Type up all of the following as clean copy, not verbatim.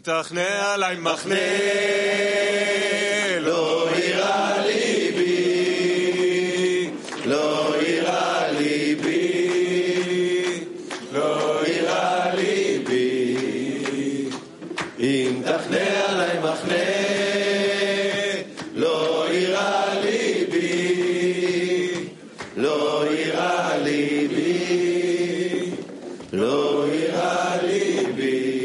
תכנה עלי מחנה, לא יירא ליבי, לא יירא ליבי, לא יירא ליבי, אם תכנה עלי מחנה, לא יירא ליבי, לא יירא ליבי, לא יירא ליבי,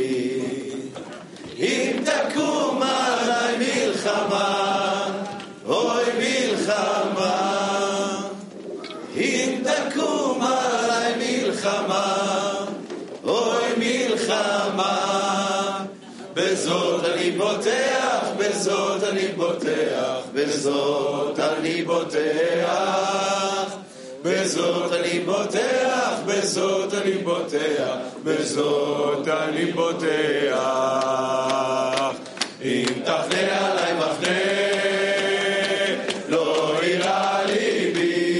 אם תקום עלי מלחמה, אוי מלחמה, אם תקום עלי מלחמה, אוי מלחמה, בזאת אני בוטח, בזאת אני בוטח, בזאת אני בוטח, בזאת אני בוטח, בזאת אני בוטח, בזאת אני בוטח, אם תכנה עלי מחנה, לא יירא ליבי,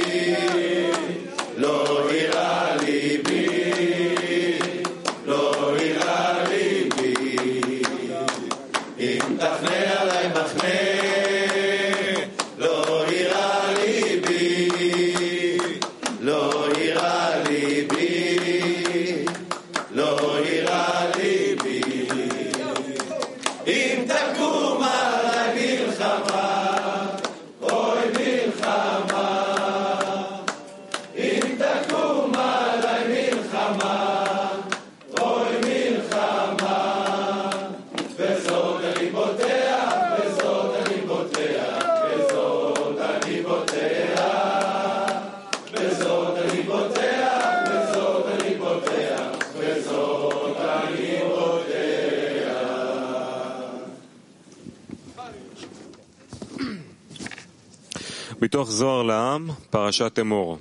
לא יירא ליבי, לא יירא ליבי, אם תכנה עלי מחנה, לא יירא ליבי, לא יירא ליבי, לא יירא ליבי, אם תקום עלי מלחמה, אוי מלחמה, אם תקום עלי מלחמה, אוי מלחמה, בזאת אני בוטח, בזאת אני בוטח, בזאת אני בוטח, בזאת אני בוטח, בזאת אני בוטח, בזאת אני בוטח. מתוך זוהר לעם, פרשת אמור.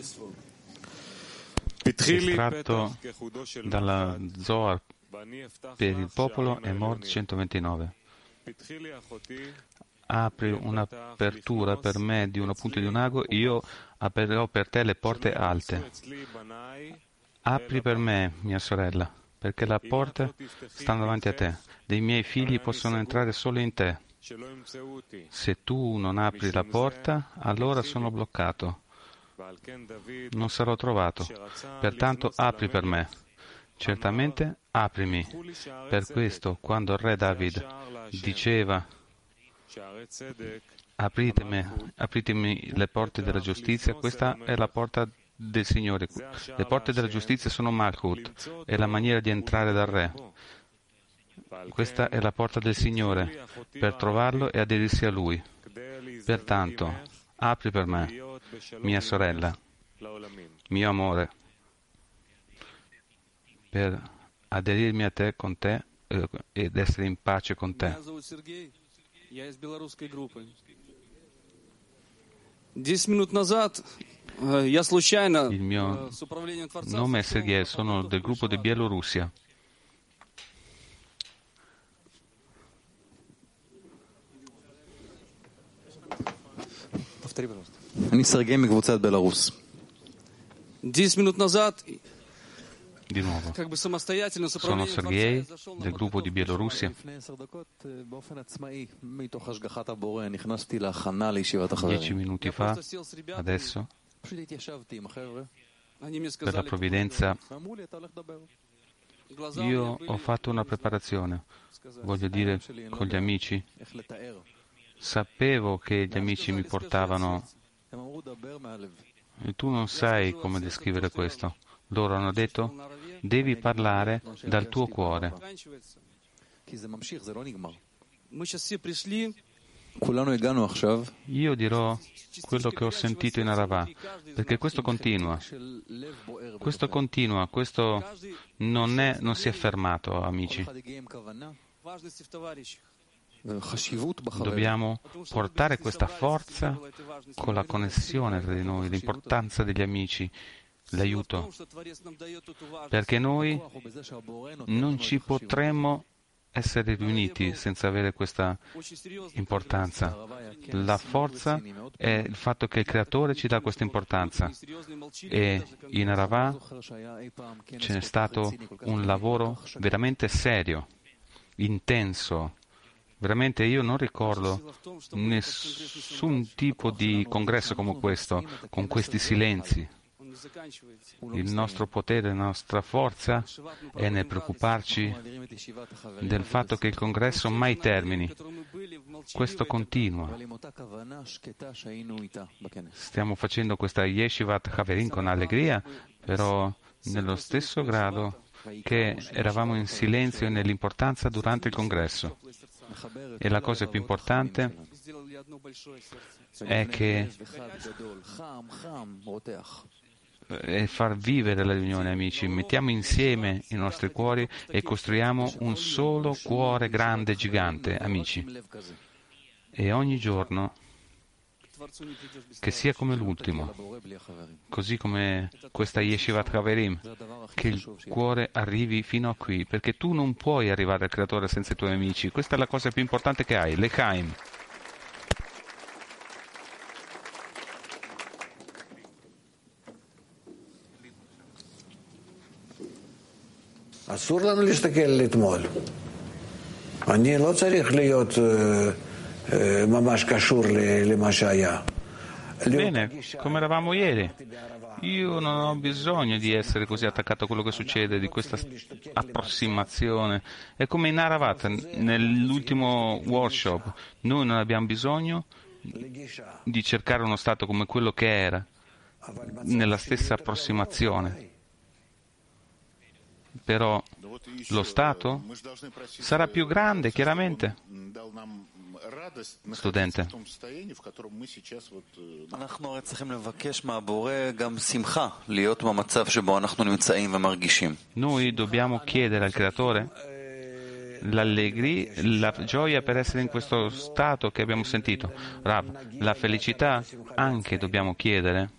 Estratto dalla Zohar per il popolo Emor 129. Apri un'apertura per me di una punta di un ago, io aprirò per te le porte alte. Apri per me, mia sorella, perché le porte stanno davanti a te. Dei miei figli possono entrare solo in te. Se tu non apri la porta, allora sono bloccato. Non sarò trovato. Pertanto apri per me. Certamente aprimi. Per questo, quando il re David diceva apritemi le porte della giustizia, questa è la porta del Signore. Le porte della giustizia sono Malchut, è la maniera di entrare dal re. Questa è la porta del Signore, per trovarlo e aderirsi a Lui. Pertanto, apri per me, mia sorella, mio amore, per aderirmi a te, con te, ed essere in pace con te. Il mio nome è Sergei, sono del gruppo di Bielorussia. אני סרגי מקבוצת בלרוס. 10 минут назад Di nuovo, sono Sergei del gruppo di Bielorussia. 10 minuti fa, adesso, per la provvidenza, io ho fatto una preparazione, voglio dire, con gli amici. Sapevo che gli amici mi portavano, e tu non sai come descrivere questo. Loro hanno detto, devi parlare dal tuo cuore. Io dirò quello che ho sentito in Arava, perché questo continua, questo non si è fermato, amici. Dobbiamo portare questa forza con la connessione tra di noi, l'importanza degli amici, l'aiuto, perché noi non ci potremmo essere riuniti senza avere questa importanza. La forza è il fatto che il Creatore ci dà questa importanza, e in Arava c'è stato un lavoro veramente serio. intenso. Veramente io non ricordo nessun tipo di congresso come questo, con questi silenzi. Il nostro potere, la nostra forza è nel preoccuparci del fatto che il congresso mai termini. Questo continua. Stiamo facendo questa Yeshivat Haverim con allegria, però nello stesso grado che eravamo in silenzio e nell'importanza durante il congresso. E la cosa più importante è che è far vivere la riunione, amici. Mettiamo insieme i nostri cuori e costruiamo un solo cuore grande, gigante, amici. E ogni giorno che sia come l'ultimo, così come questa Yeshivat Haverim, che il cuore arrivi fino a qui, perché tu non puoi arrivare al Creatore senza i tuoi amici. Questa è la cosa più importante che hai, l'Echaim. אסור לנו להסתכל לאתמול. אני לא צריך להיות ממש קשור למה שהיה. Bene, come eravamo ieri. Io non ho bisogno di essere così attaccato a quello che succede, di questa approssimazione. È come in Aravat, nell'ultimo workshop. Noi non abbiamo bisogno di cercare uno stato come quello che era, nella stessa approssimazione. Però lo Stato sarà più grande, chiaramente. Studente. Noi dobbiamo chiedere al Creatore l'allegria, la gioia per essere in questo stato che abbiamo sentito. Rav, la felicità anche dobbiamo chiedere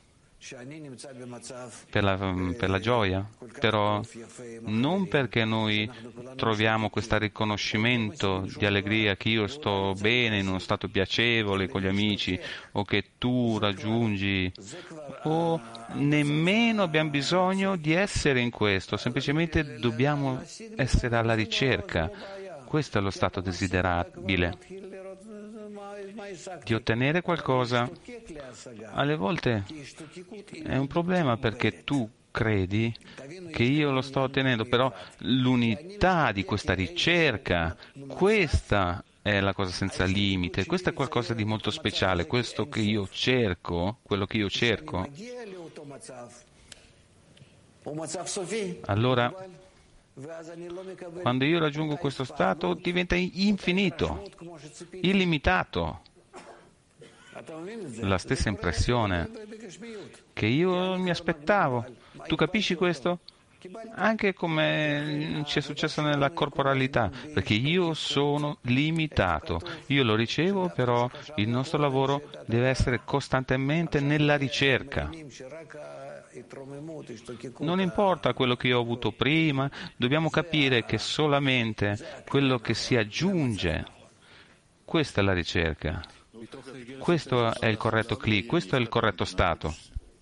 per la gioia, però non perché noi troviamo questo riconoscimento di allegria che io sto bene, in uno stato piacevole con gli amici, o che tu raggiungi, o nemmeno abbiamo bisogno di essere in questo, semplicemente dobbiamo essere alla ricerca. Questo è lo stato desiderabile, di ottenere qualcosa. Alle volte è un problema perché tu credi che io lo sto ottenendo, però l'unità di questa ricerca, questa è la cosa senza limite, questo è qualcosa di molto speciale, questo che io cerco, quello che io cerco. Allora, quando io raggiungo questo stato diventa infinito, illimitato. La stessa impressione che io mi aspettavo. Tu capisci questo? Anche come ci è successo nella corporalità, perché io sono limitato. Io lo ricevo, però il nostro lavoro deve essere costantemente nella ricerca. Non importa quello che io ho avuto prima, dobbiamo capire che solamente quello che si aggiunge, questa è la ricerca. Questo è il corretto click, questo è il corretto stato.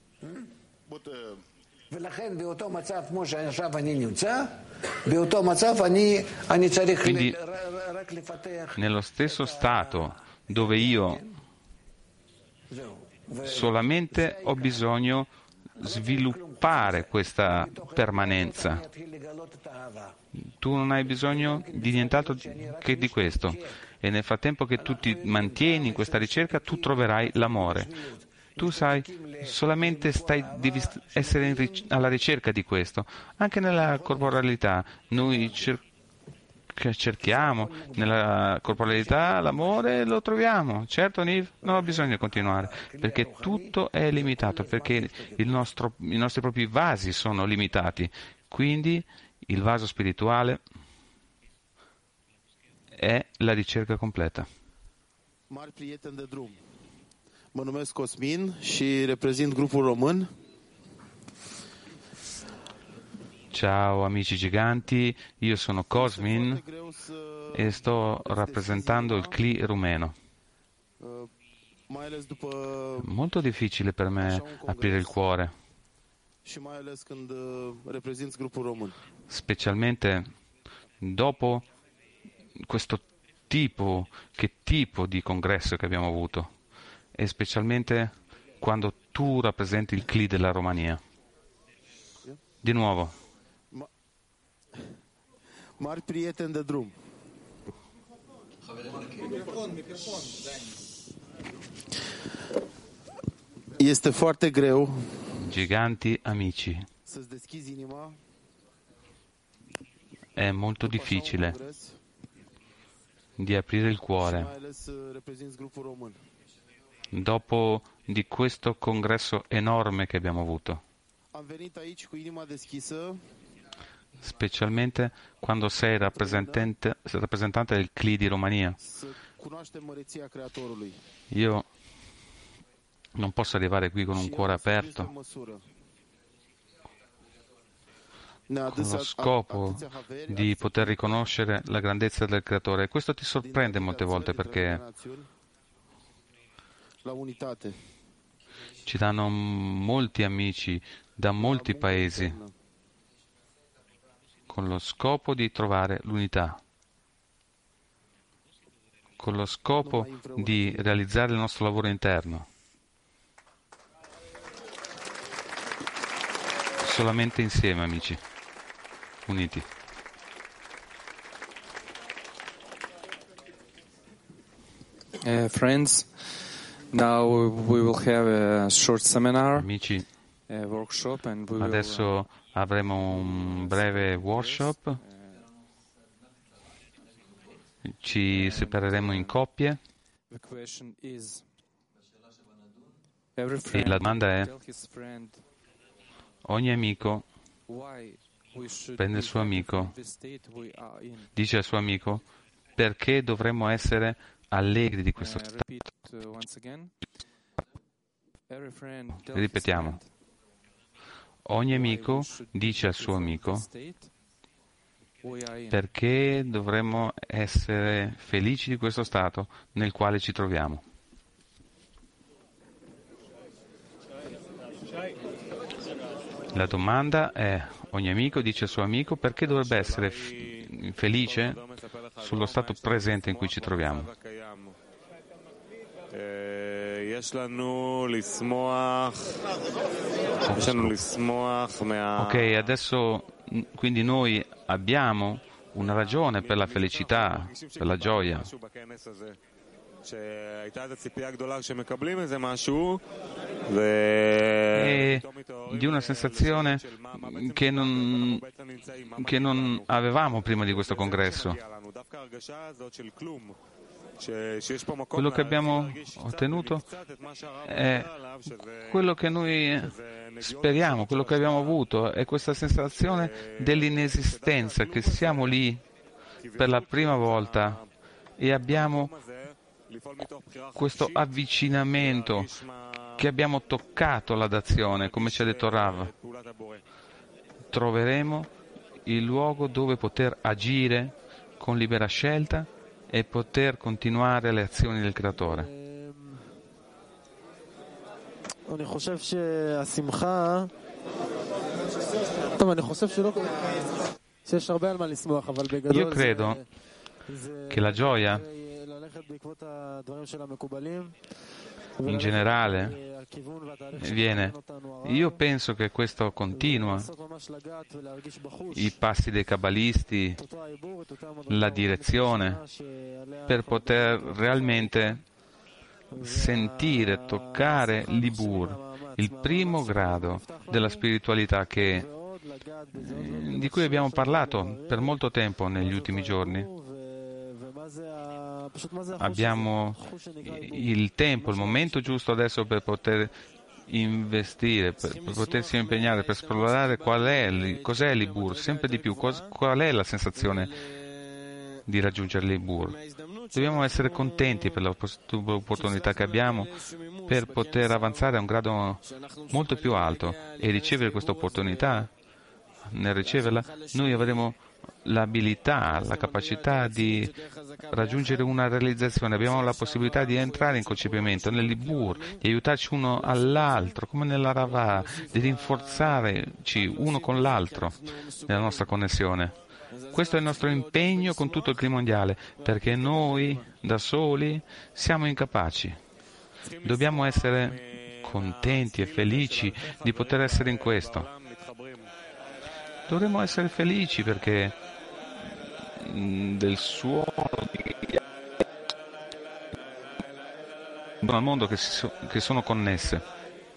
Quindi, nello stesso stato dove io solamente ho bisogno di sviluppare questa permanenza. Tu non hai bisogno di nient'altro che di questo. E nel frattempo che tu ti mantieni in questa ricerca, tu troverai l'amore. Tu sai, solamente devi essere alla ricerca di questo. Anche nella corporalità, noi cerchiamo, nella corporalità l'amore lo troviamo. Certo, Niv, non ho bisogno di continuare, perché tutto è limitato, perché i nostri propri vasi sono limitati. Quindi il vaso spirituale è la ricerca completa. Mari prieten de drum. Mă numesc Cosmin și reprezint grupul român. Ciao amici giganti, io sono Cosmin e sto rappresentando il CLI rumeno. Molto difficile per me aprire il cuore, specialmente dopo che tipo di congresso che abbiamo avuto, e specialmente quando tu rappresenti il CLI della Romania. Di nuovo. Mari prieteni de drum. Este foarte greu Giganti amici, să-ți deschizi inima è molto difficile di aprire il și cuore mai ales să reprezinți grupul român. dopo di questo congresso enorme che abbiamo avuto, Am venit aici cu inima deschisă specialmente quando sei rappresentante del CLI di Romania. să cunoaștem măreția Creatorului. Io non posso arrivare qui con un cuore aperto, con lo scopo di poter riconoscere la grandezza del Creatore. E questo ti sorprende molte volte perché la unitate. ci danno molti amici da molti paesi con lo scopo di trovare l'unità, con lo scopo di realizzare il nostro lavoro interno. Solamente insieme, amici, uniti. Friends, now we will have a short seminar, Amici, a workshop, and we will adesso avremo un breve workshop, ci separeremo in coppie the question is every e friend la domanda è: tell his friend ogni amico why we should prende be il suo happy amico, in the state we are in. dice al suo amico perché dovremmo essere allegri di questo stato. Repeat once again. Every friend tell his Ripetiamo. friend Ogni why amico we should be dice al happy suo from the amico state we are in. perché dovremmo essere felici di questo stato nel quale ci troviamo. La domanda è: ogni amico dice al suo amico perché dovrebbe essere felice sullo stato presente in cui ci troviamo. Ok, adesso quindi noi abbiamo una ragione per la felicità, per la gioia. E di una sensazione che non avevamo prima di questo congresso. Quello che abbiamo ottenuto è quello che noi speriamo, quello che abbiamo avuto, è questa sensazione dell'inesistenza, che siamo lì per la prima volta e abbiamo questo avvicinamento, che abbiamo toccato la dazione, come ci ha detto Rav. Troveremo il luogo dove poter agire con libera scelta e poter continuare le azioni del Creatore. אני חושב שהשמחה, טוב, אני חושב שיש הרבה על מה לשמוח, אבל בגדול Io credo che la gioia ללכת בעקבות הדברים של המקובלים. in generale viene. Io penso che questo continua, i passi dei cabalisti, la direzione, per poter realmente sentire, toccare l'Ibur, il primo grado della spiritualità di cui abbiamo parlato per molto tempo negli ultimi giorni. Abbiamo il tempo, il momento giusto adesso per poter investire, per potersi impegnare, per esplorare cos'è l'Ibur, sempre di più, qual è la sensazione di raggiungere l'Ibur. Dobbiamo essere contenti per l'opportunità che abbiamo per poter avanzare a un grado molto più alto e ricevere questa opportunità. Nel riceverla noi avremo l'abilità, la capacità di raggiungere una realizzazione, abbiamo la possibilità di entrare in concepimento nell'Ibur, di aiutarci uno all'altro, come nella Ravah, di rinforzarci uno con l'altro nella nostra connessione. Questo è il nostro impegno con tutto il clima mondiale, perché noi, da soli, siamo incapaci. Dobbiamo essere contenti e felici di poter essere in questo. Dovremmo essere felici perché del suono al mondo che sono connesse.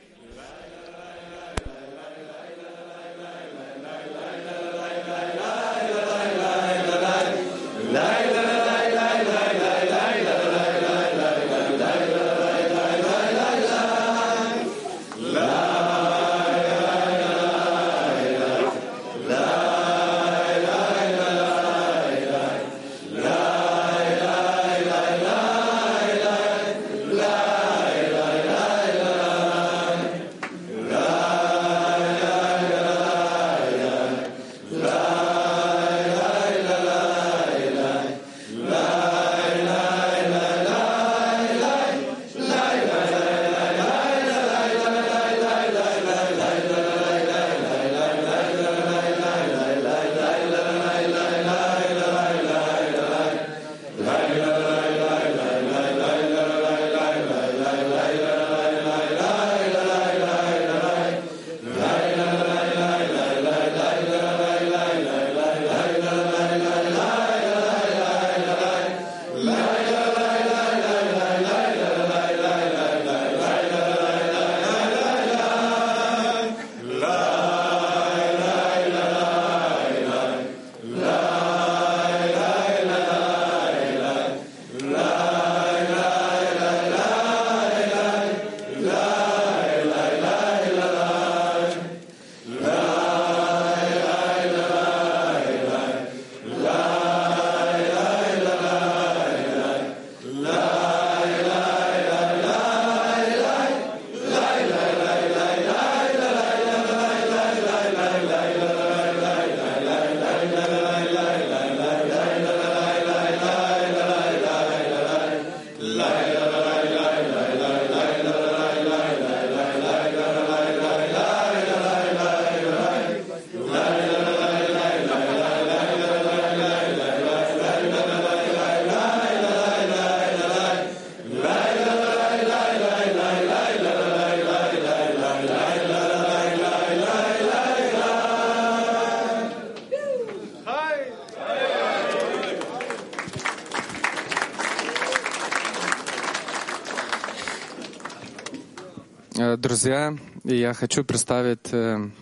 Друзья, я хочу представить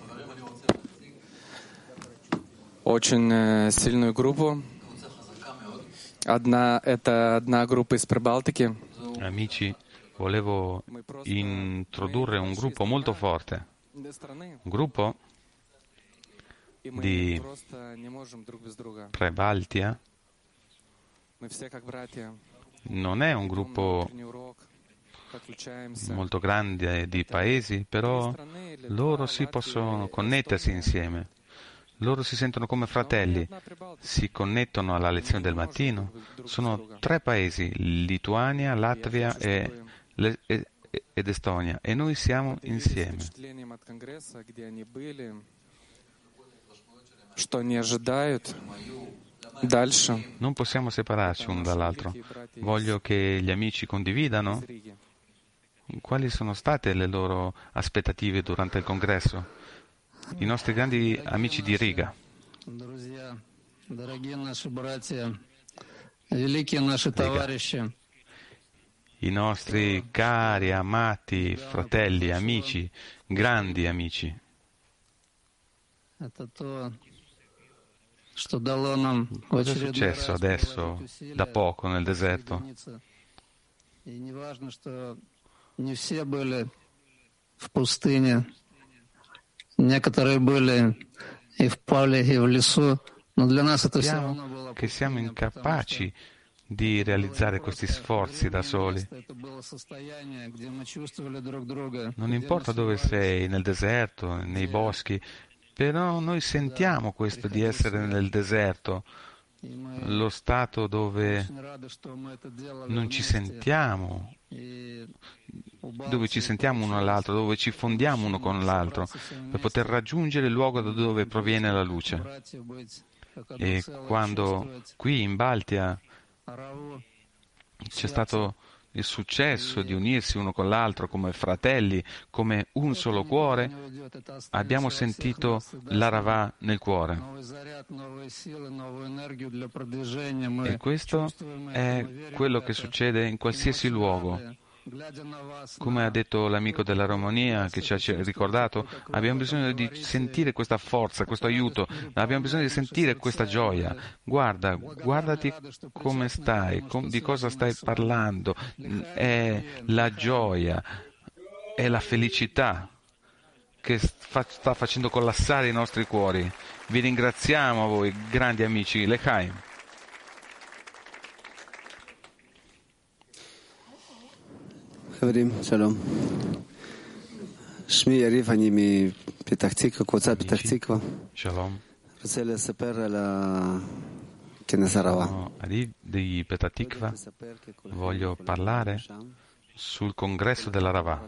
очень сильную группу. Это одна группа из Прибалтики. Amici, volevo introdurre un gruppo molto forte, un gruppo di Prebaltia. Non è un gruppo molto grande di paesi, però loro si possono connettersi insieme. Loro si sentono come fratelli, si connettono alla lezione del mattino. Sono 3 paesi, Lituania, Latvia ed Estonia, e noi siamo insieme. Non possiamo separarci uno dall'altro. Voglio che gli amici condividano quali sono state le loro aspettative durante il congresso. I nostri grandi amici di Riga. Riga. I nostri cari, amati fratelli, amici, grandi amici. Cosa è successo adesso, da poco, nel deserto? Не все были в пустыне, некоторые были и в поле, и в лесу, но для нас это все равно было. Che siamo incapaci di realizzare questi sforzi da soli. Non importa dove sei, nel deserto, nei boschi, però noi sentiamo questo di essere nel deserto, lo stato dove non ci sentiamo, dove ci sentiamo uno all'altro, dove ci fondiamo uno con l'altro, per poter raggiungere il luogo da dove proviene la luce. E quando qui in Baltia c'è stato il successo di unirsi uno con l'altro come fratelli, come un solo cuore, abbiamo sentito l'Aravà nel cuore. E questo è quello che succede in qualsiasi luogo. Come ha detto l'amico della Romania che ci ha ricordato, abbiamo bisogno di sentire questa forza, questo aiuto, abbiamo bisogno di sentire questa gioia. Guardati come stai, di cosa stai parlando. È la gioia, è la felicità che sta facendo collassare i nostri cuori. Vi ringraziamo a voi, grandi amici, L'Chaim. חברים, שלום. שמי יריב, אני מפתח תקווה, קבוצת פתח תקווה. שלום. רוצה לספר על הכנס הרעבה. Di Petah Tikva voglio parlare sul congresso della Ravà.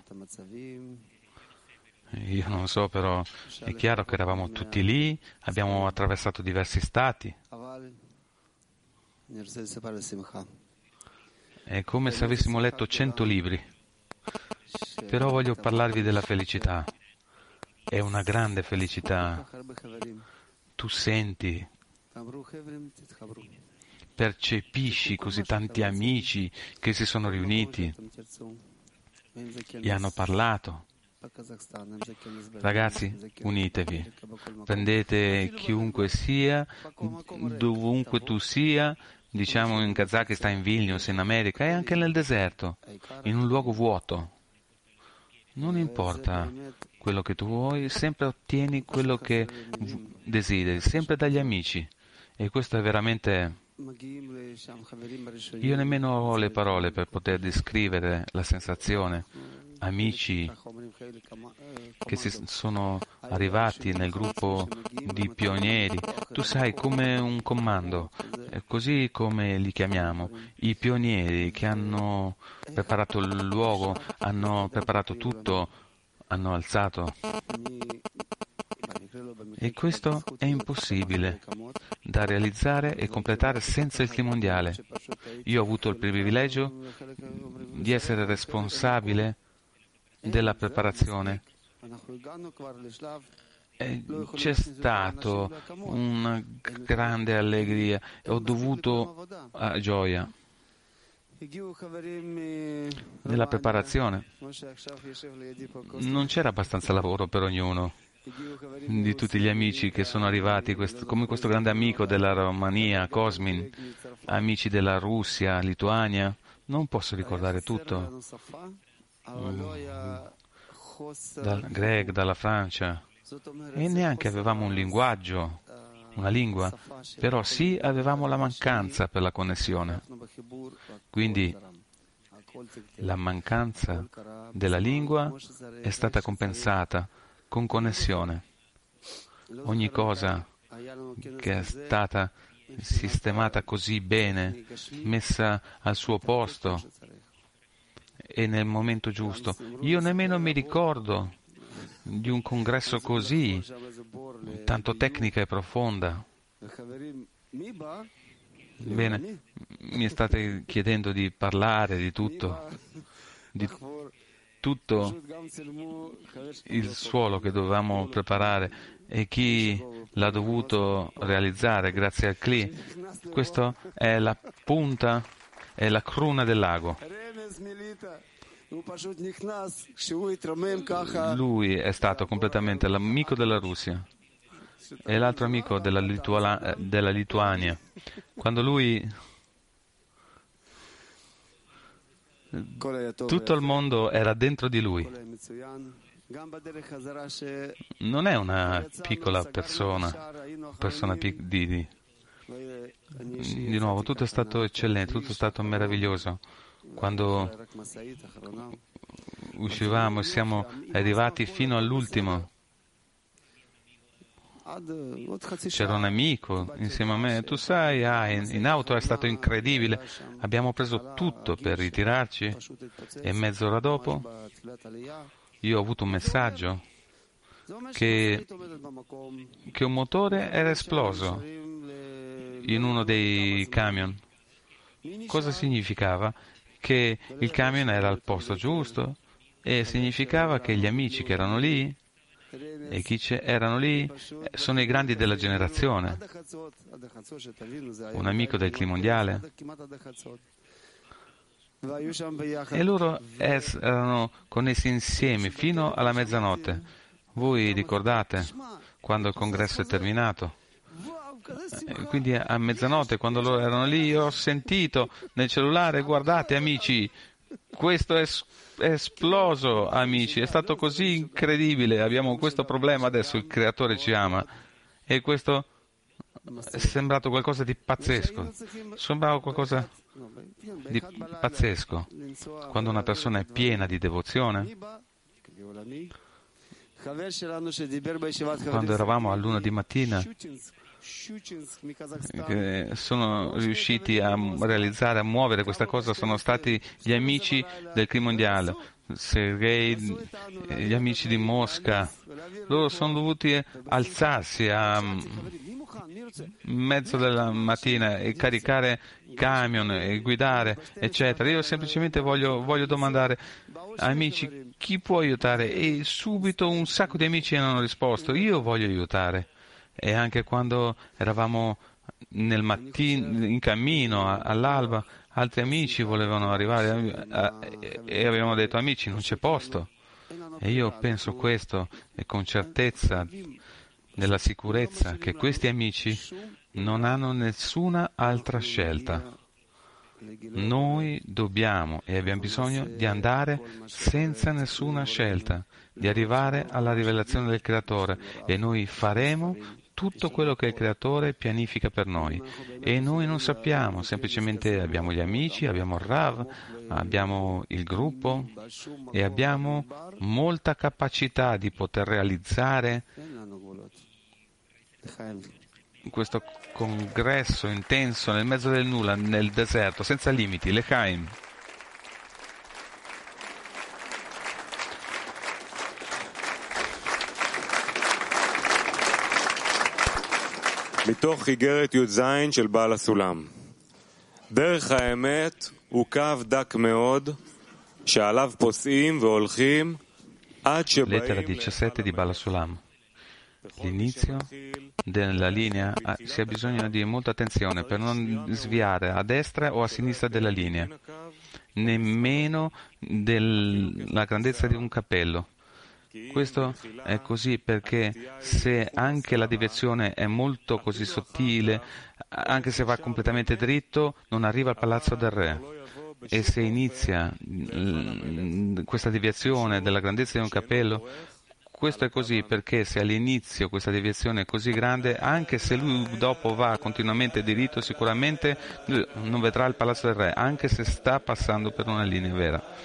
Io non so, però è chiaro che eravamo tutti lì, abbiamo attraversato diversi stati. È come se avessimo letto 100 libri. Però voglio parlarvi della felicità. È una grande felicità. Tu senti, percepisci così tanti amici che si sono riuniti e hanno parlato. Ragazzi, unitevi. Prendete chiunque sia, dovunque tu sia, diciamo in Kazakistan, in Vilnius, in America e anche nel deserto, in un luogo vuoto. Non importa quello che tu vuoi, sempre ottieni quello che desideri, sempre dagli amici. E questo è veramente... Io nemmeno ho le parole per poter descrivere la sensazione. Amici che si sono arrivati nel gruppo di pionieri, tu sai, come un comando, così come li chiamiamo, i pionieri che hanno preparato il luogo, hanno preparato tutto, hanno alzato. E questo è impossibile da realizzare e completare senza il team mondiale. Io ho avuto il privilegio di essere responsabile della preparazione. C'è stato una grande allegria e ho dovuto gioia nella preparazione. Non c'era abbastanza lavoro per ognuno di tutti gli amici che sono arrivati, come questo grande amico della Romania, Cosmin, amici della Russia, Lituania. Non posso ricordare tutto. Dal Greg, dalla Francia, e neanche avevamo un linguaggio, una lingua, però sì avevamo la mancanza per la connessione. Quindi la mancanza della lingua è stata compensata con connessione. Ogni cosa che è stata sistemata così bene, messa al suo posto e nel momento giusto. Io nemmeno mi ricordo di un congresso così, tanto tecnica e profonda. Bene, mi state chiedendo di parlare di tutto il suolo che dovevamo preparare e chi l'ha dovuto realizzare grazie al CLI. Questa è la punta, è la cruna del lago. Lui è stato completamente l'amico della Russia e l'altro amico della Lituania. Quando lui... tutto il mondo era dentro di lui. Non è una piccola persona di nuovo, tutto è stato eccellente, tutto è stato meraviglioso. Quando uscivamo e siamo arrivati fino all'ultimo, c'era un amico insieme a me, tu sai, in auto è stato incredibile, abbiamo preso tutto per ritirarci e mezz'ora dopo io ho avuto un messaggio che un motore era esploso in uno dei camion. Cosa significava? Che il camion era al posto giusto e significava che gli amici che erano lì e chi erano lì sono i grandi della generazione. Un amico del Cli mondiale. E loro erano connessi insieme fino alla mezzanotte. Voi ricordate quando il congresso è terminato? Quindi a mezzanotte, quando loro erano lì, io ho sentito nel cellulare: guardate amici, questo è esploso, amici, è stato così incredibile, abbiamo questo problema adesso, il creatore ci ama. E questo è sembrato qualcosa di pazzesco. Sembrava qualcosa di pazzesco. Quando una persona è piena di devozione. Quando eravamo a luna di mattina, sono riusciti a realizzare, a muovere questa cosa, sono stati gli amici del Cli mondiale, Sergei, gli amici di Mosca. Loro sono dovuti alzarsi a mezzo della mattina e caricare camion e guidare, eccetera. Io semplicemente voglio domandare: amici, chi può aiutare? E subito un sacco di amici hanno risposto: io voglio aiutare. E anche quando eravamo nel mattino, in cammino all'alba, altri amici volevano arrivare e avevamo detto: amici, non c'è posto. E io penso questo, e con certezza della sicurezza, che questi amici non hanno nessuna altra scelta. Noi dobbiamo e abbiamo bisogno di andare senza nessuna scelta, di arrivare alla rivelazione del Creatore, e noi faremo tutto quello che il Creatore pianifica per noi. E noi non sappiamo, semplicemente abbiamo gli amici, abbiamo il Rav, abbiamo il gruppo e abbiamo molta capacità di poter realizzare questo congresso intenso nel mezzo del nulla, nel deserto, senza limiti. L'Echaim. מתוך איגרת י"ז של בעל הסולם. דרך האמת הוא קו דק מאוד שעליו פוסעים והולכים עד שבאים... Lettera 17 di Bala Sulam. L'inizio della linea si ha bisogno di molta attenzione per non sviare a destra o a sinistra della linea, nemmeno della grandezza di un cappello. Questo è così perché se anche la deviazione è molto così sottile, anche se va completamente dritto, non arriva al palazzo del re. E se inizia questa deviazione della grandezza di un cappello, questo è così perché se all'inizio questa deviazione è così grande, anche se lui dopo va continuamente diritto, sicuramente non vedrà il palazzo del re, anche se sta passando per una linea vera.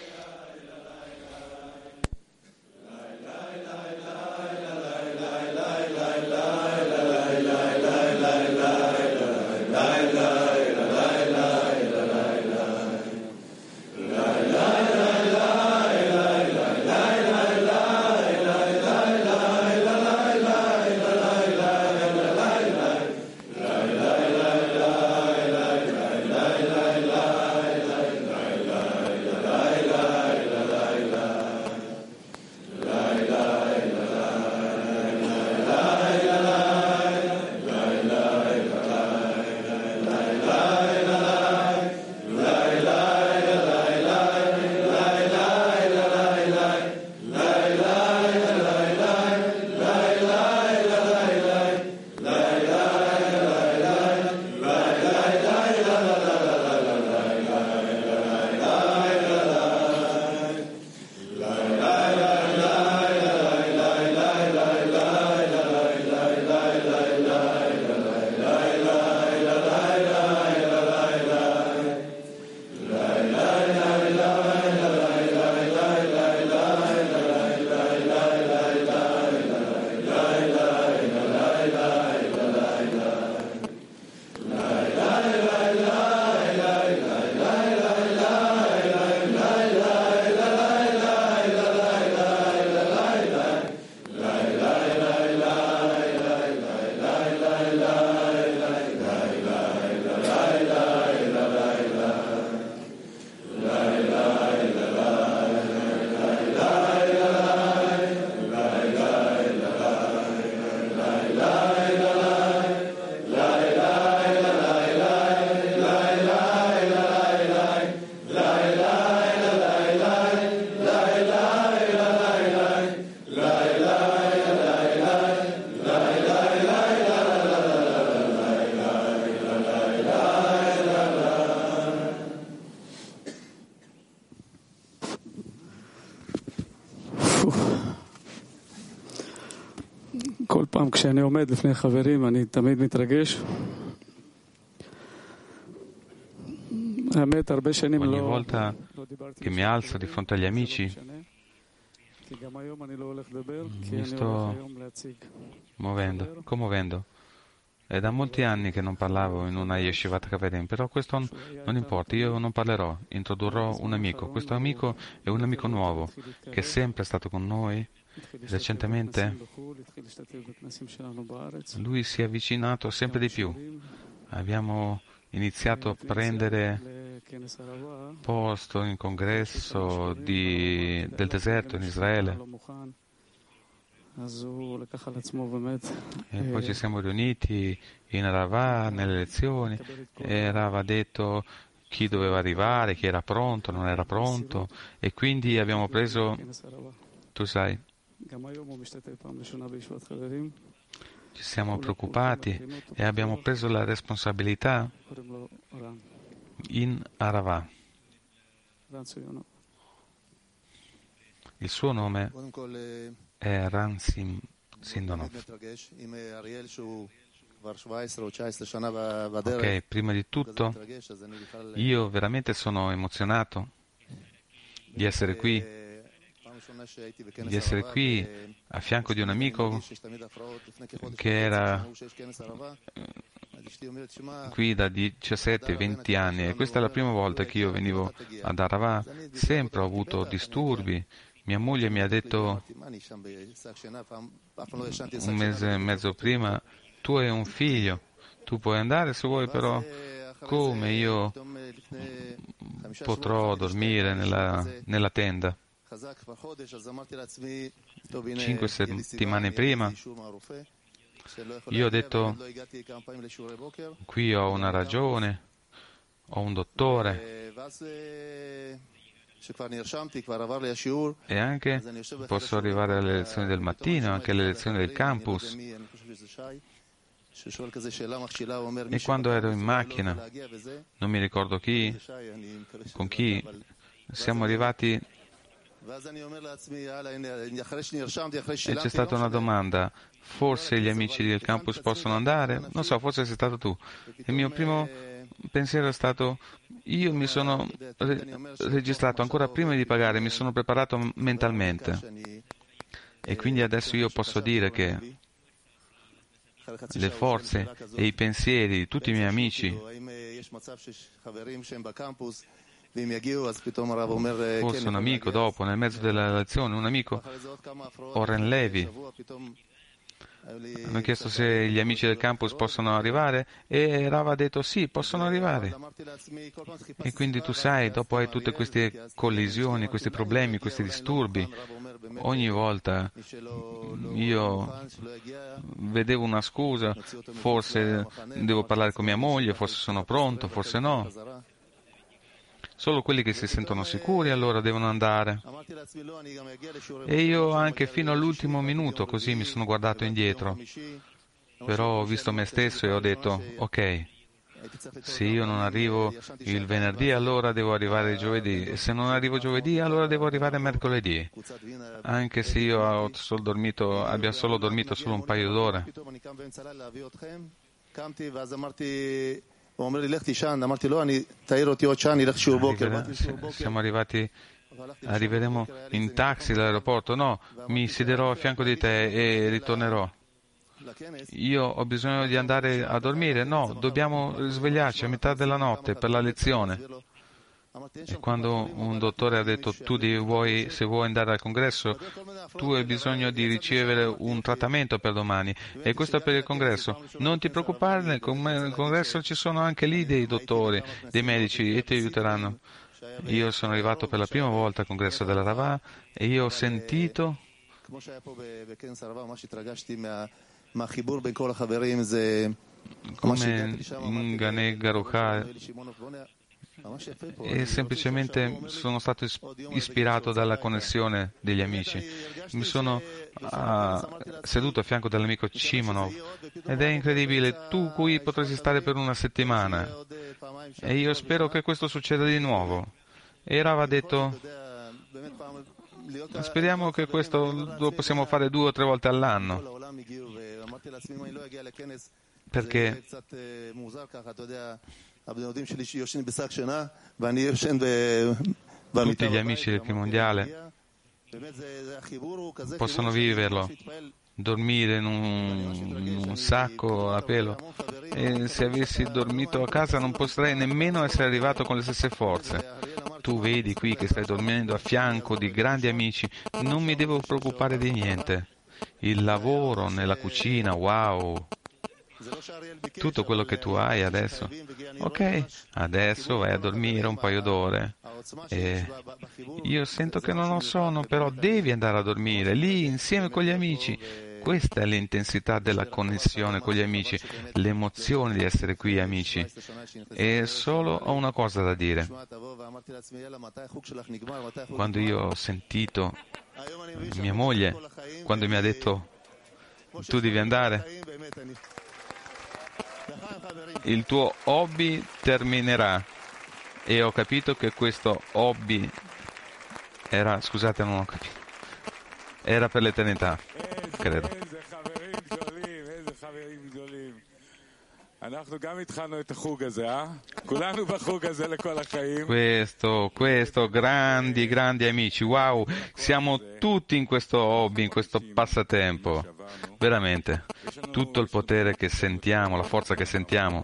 כשאני עומד לפני חברים אני תמיד מתרגש. Ogni volta che mi alzo di fronte agli amici mi sto commuovendo. È da molti anni che non parlavo in una Yeshivat Haverim, però questo non importa, io non parlerò, introdurrò un amico. Questo amico è un amico nuovo che è sempre stato con noi. Recentemente lui si è avvicinato sempre di più. Abbiamo iniziato a prendere posto in congresso del deserto in Israele e poi ci siamo riuniti in Rava nelle lezioni e Rava ha detto chi doveva arrivare, chi era pronto, non era pronto e quindi abbiamo preso, tu sai, ci siamo preoccupati e abbiamo preso la responsabilità in Arava. Il suo nome è Ran Sindonov. Ok, prima di tutto io veramente sono emozionato di essere qui a fianco di un amico che era qui da 17-20 anni e questa è la prima volta che io venivo ad Arava. Sempre ho avuto disturbi. Mia moglie mi ha detto un mese e mezzo prima: tu hai un figlio, tu puoi andare se vuoi, però come io potrò dormire nella tenda? 5 settimane prima io ho detto: qui ho una ragione, ho un dottore e anche posso arrivare alle lezioni del mattino, anche alle lezioni del campus. E quando ero in macchina, non mi ricordo con chi, siamo arrivati e c'è stata una domanda: forse gli amici del campus possono andare? Non so, forse sei stato tu. Il mio primo pensiero è stato: io mi sono registrato ancora prima di pagare, mi sono preparato mentalmente e quindi adesso io posso dire che le forze e i pensieri di tutti i miei amici, forse un amico dopo, nel mezzo della lezione, un amico, Oren Levi, hanno chiesto se gli amici del campus possono arrivare e Rava ha detto sì, possono arrivare. E quindi tu sai, dopo hai tutte queste collisioni, questi problemi, questi disturbi. Ogni volta io vedevo una scusa, forse devo parlare con mia moglie, forse sono pronto, forse no. Solo quelli che si sentono sicuri allora devono andare. E io anche fino all'ultimo minuto così mi sono guardato indietro. Però ho visto me stesso e ho detto: ok, se io non arrivo il venerdì allora devo arrivare il giovedì e se non arrivo giovedì allora devo arrivare mercoledì. Anche se io abbia solo dormito solo un paio d'ore. Siamo arriveremo in taxi dall'aeroporto. No, mi siederò a fianco di te e ritornerò. Io ho bisogno di andare a dormire. No, dobbiamo svegliarci a metà della notte per la lezione. E quando un dottore ha detto: se vuoi andare al congresso, tu hai bisogno di ricevere un trattamento per domani, e questo è per il congresso. Non ti preoccupare, nel congresso ci sono anche lì dei dottori, dei medici, e ti aiuteranno. Io sono arrivato per la prima volta al congresso della Rava e io ho sentito come in Ganei Garucha, e semplicemente sono stato ispirato dalla connessione degli amici. Mi sono seduto a fianco dell'amico Shimonov ed è incredibile, tu qui potresti stare per una settimana e io spero che questo succeda di nuovo. E Rav ha detto: speriamo che questo lo possiamo fare 2 o 3 volte all'anno. perché tutti gli amici del Mondiale possono viverlo, dormire in un sacco a pelo, e se avessi dormito a casa non potrei nemmeno essere arrivato con le stesse forze. Tu vedi qui che stai dormendo a fianco di grandi amici, non mi devo preoccupare di niente. Il lavoro nella cucina, wow! Tutto quello che tu hai adesso. Ok, adesso vai a dormire un paio d'ore. E io sento che non ho sonno, però devi andare a dormire, lì insieme con gli amici. Questa è l'intensità della connessione con gli amici, l'emozione di essere qui amici. E solo ho una cosa da dire. Quando io ho sentito mia moglie, quando mi ha detto tu devi andare, il tuo hobby terminerà, e ho capito che questo hobby era, scusate non ho capito, era per l'eternità, credo. Questo, grandi amici, wow, siamo tutti in questo hobby, in questo passatempo, veramente, tutto il potere che sentiamo, la forza che sentiamo.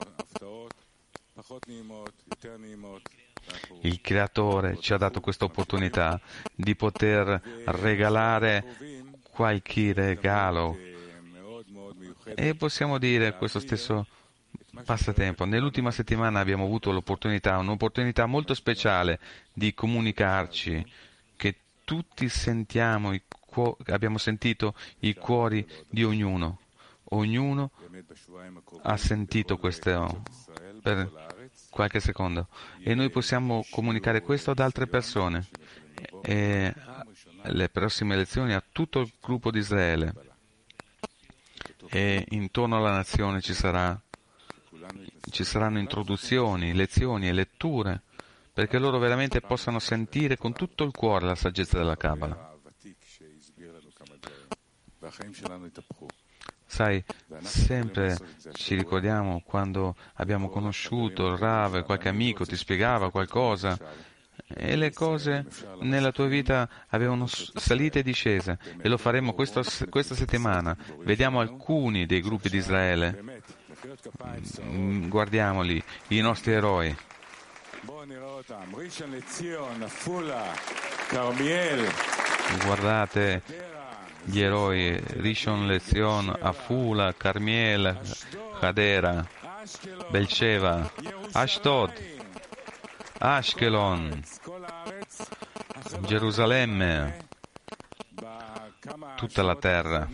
Il Creatore ci ha dato questa opportunità di poter regalare qualche regalo, e possiamo dire questo stesso passatempo. Nell'ultima settimana abbiamo avuto un'opportunità molto speciale di comunicarci, che tutti sentiamo, abbiamo sentito i cuori di ognuno. Ognuno ha sentito questo per qualche secondo, e noi possiamo comunicare questo ad altre persone, e le prossime elezioni a tutto il gruppo di Israele, e intorno alla nazione ci saranno introduzioni, lezioni e letture, perché loro veramente possano sentire con tutto il cuore la saggezza della Kabbalah. Sai, sempre ci ricordiamo quando abbiamo conosciuto il Rav, qualche amico ti spiegava qualcosa, e le cose nella tua vita avevano salite e discese, e lo faremo questa settimana. Vediamo alcuni dei gruppi di Israele, guardiamoli, i nostri eroi. Guardate gli eroi: Rishon Lezion, Afula, Carmiel, Hadera, Beersheva, Ashdod, Ashkelon, Gerusalemme, tutta la terra.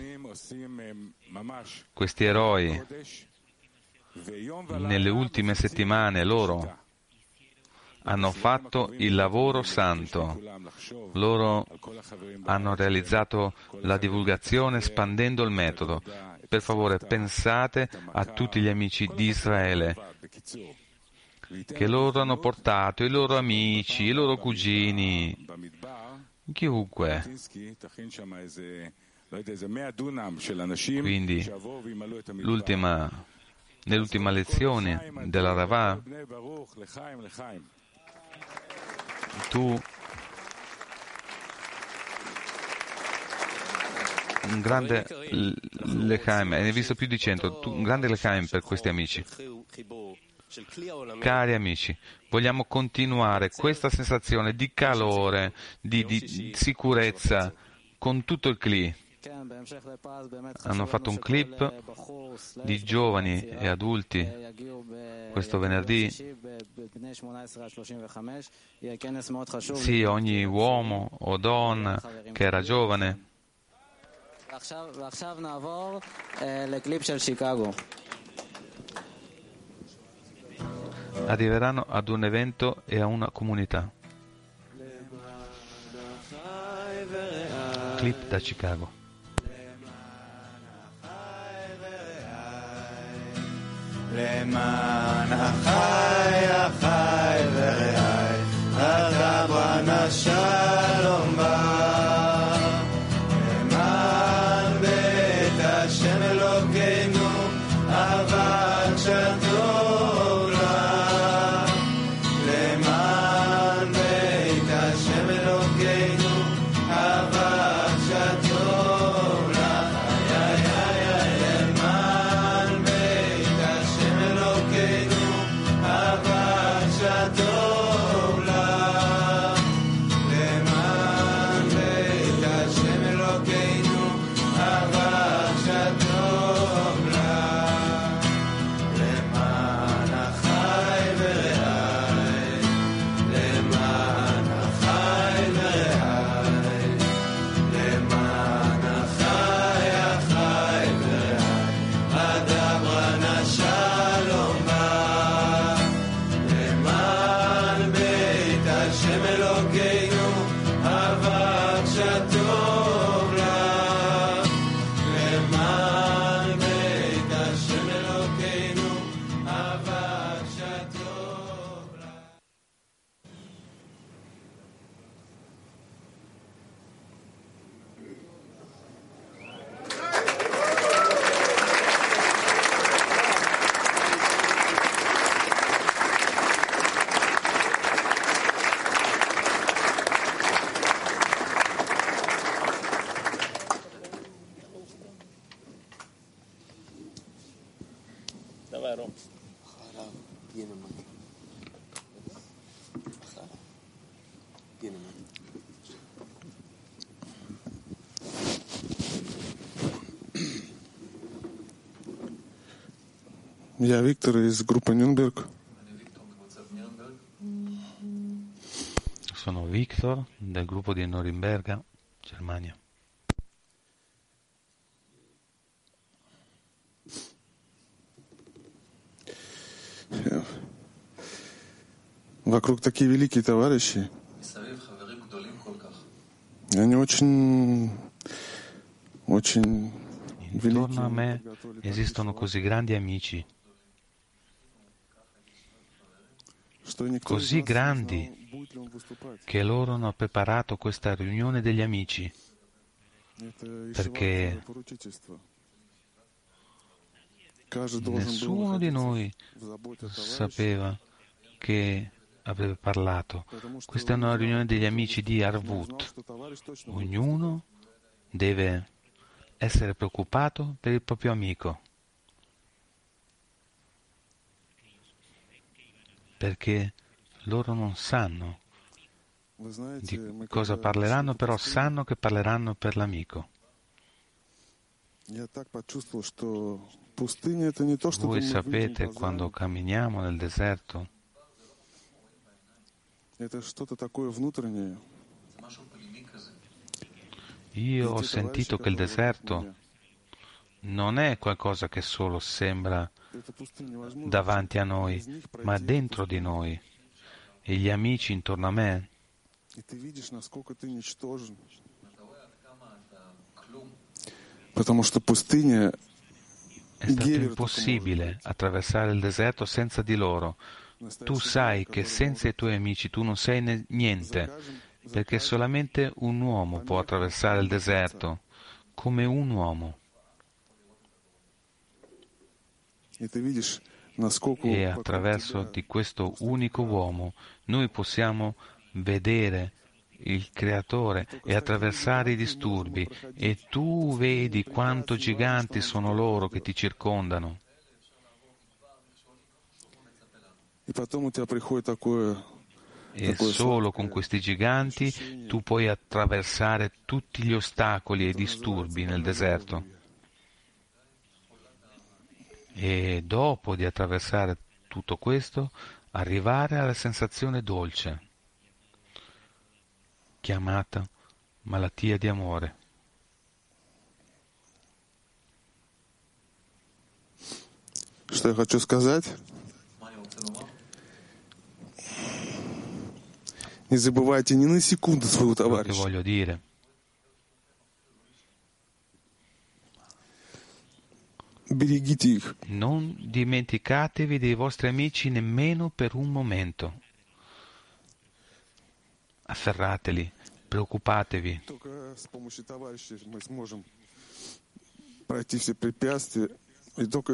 Questi eroi, nelle ultime settimane, loro hanno fatto il lavoro santo. Loro hanno realizzato la divulgazione espandendo il metodo. Per favore, pensate a tutti gli amici di Israele che loro hanno portato, i loro amici, i loro cugini, chiunque. Quindi, nell'ultima lezione della Ravah, tu un grande Lechaim, ne hai visto più di 100, un grande Lechaim per questi amici. Cari amici, vogliamo continuare questa sensazione di calore, di sicurezza con tutto il Kli. Hanno fatto un clip di giovani e adulti questo venerdì. Sì, ogni uomo o donna che era giovane. Arriveranno ad un evento e a una comunità. Clip da Chicago. למען החי, החי ורעי, אתה בנה שלום בא. למען בית השם אלוקינו Я Виктор из группы Нюрнберг. Sono Victor del gruppo di Norimberga, Germania. Вокруг такие великие товарищи. Они очень Intorno a me esistono così grandi amici, così grandi che loro hanno preparato questa riunione degli amici, perché nessuno di noi sapeva che avrebbe parlato. Questa è una riunione degli amici di Arvut. Ognuno deve essere preoccupato per il proprio amico, perché loro non sanno di cosa parleranno, però sanno che parleranno per l'amico. Voi sapete, quando camminiamo nel deserto, io ho sentito che il deserto non è qualcosa che solo sembra davanti a noi, ma dentro di noi. E gli amici intorno a me è stato impossibile attraversare il deserto senza di loro. Tu sai che senza i tuoi amici tu non sei niente, perché solamente un uomo può attraversare il deserto, come un uomo. E attraverso di questo unico uomo noi possiamo vedere il Creatore e attraversare i disturbi, e tu vedi quanto giganti sono loro che ti circondano. E solo con questi giganti tu puoi attraversare tutti gli ostacoli e i disturbi nel deserto. E dopo di attraversare tutto questo, arrivare alla sensazione dolce, chiamata malattia di amore. Что я хочу сказать? Не забывайте ни на секунду своего товарища. Quello che voglio dire. Берегите их. Non dimenticatevi dei vostri amici nemmeno per un momento. Afferrateli, preoccupatevi. Только с помощью товарищей мы сможем пройти все препятствия, и только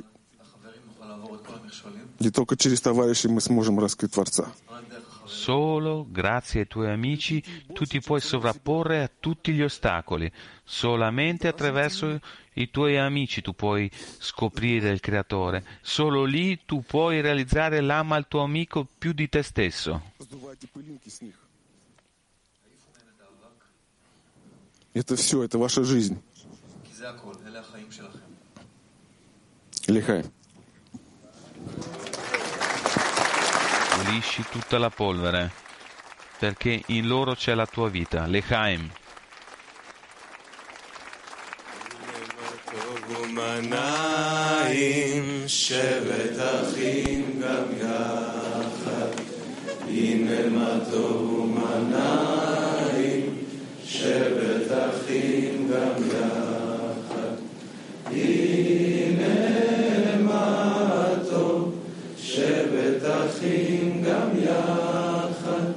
через товарищей мы сможем раскрыть Творца. Solo grazie ai tuoi amici tu ti puoi sovrapporre a tutti gli ostacoli. Solamente attraverso i tuoi amici tu puoi scoprire il Creatore. Solo lì tu puoi realizzare l'ama al tuo amico più di te stesso. Это все, это ваша жизнь. Лихай. Pulisci tutta la polvere, perché in loro c'è la tua vita. L'Echaim. שבת אחים גם יחד,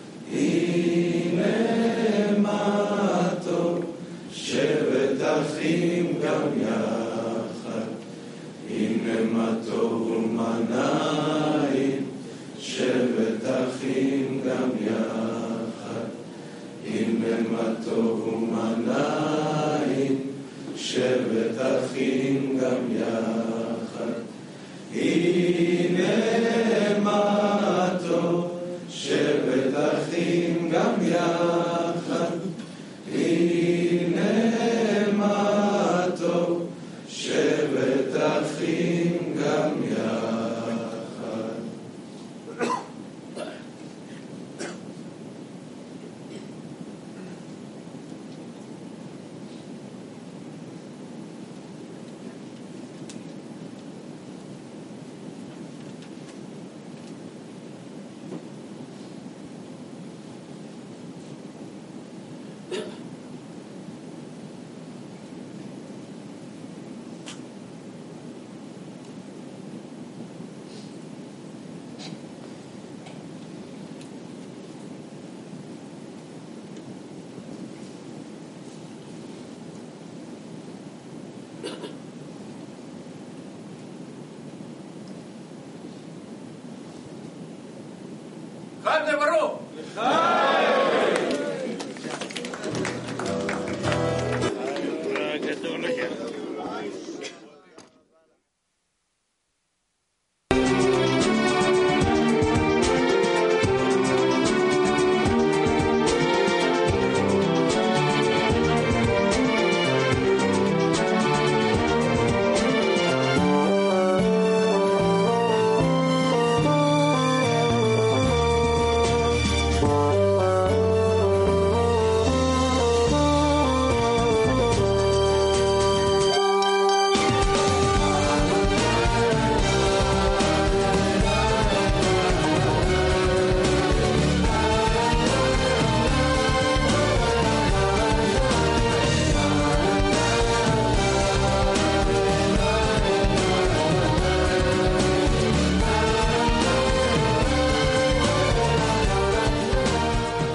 הנה מה טוב, שבת אחים גם יחד, הנה מה טוב ומה נעים, שבת אחים גם יחד, הנה מה טוב ומה נעים, שבת אחים גם יחד, הנה מה טוב, שבת אחים גם יחד. הנה מה טוב, שבת אחים גם יחד. חג לברוך!